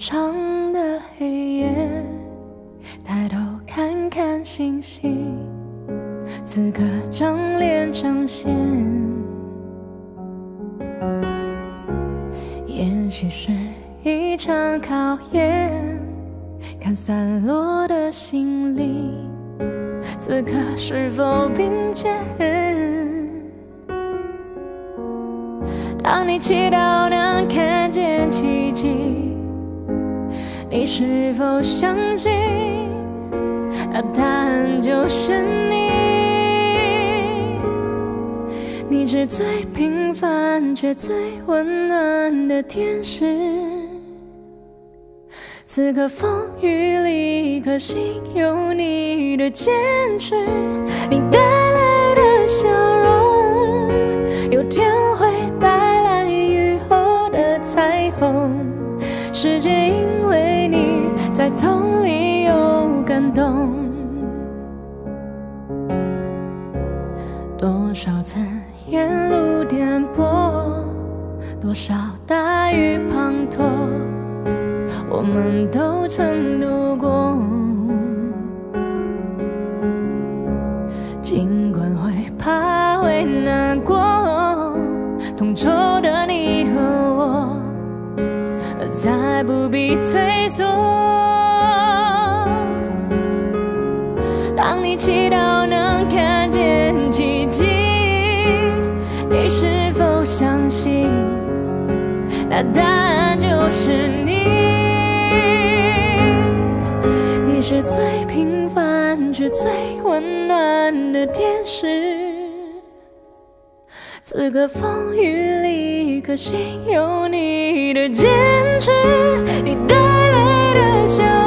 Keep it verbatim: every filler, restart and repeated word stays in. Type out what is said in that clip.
长的黑夜，抬头看看星星，此刻正脸彰显。也许是一场考验，看散落的心灵，此刻是否并肩？当你祈祷能看见奇迹，你是否相信那答案就是你？你是最平凡却最温暖的天使，此刻风雨里一颗心有你的坚持，你带来的笑容有天会带来雨后的彩虹，世界因为你在痛里有感动。多少次沿路颠簸，多少大雨滂沱，我们都曾度过。尽管会怕会难过，同舟的你和我再不必退缩。当你祈祷能看见奇迹，你是否相信那答案就是你？你是最平凡却最温暖的天使，此刻风雨里一颗心有你的坚持，你带来的笑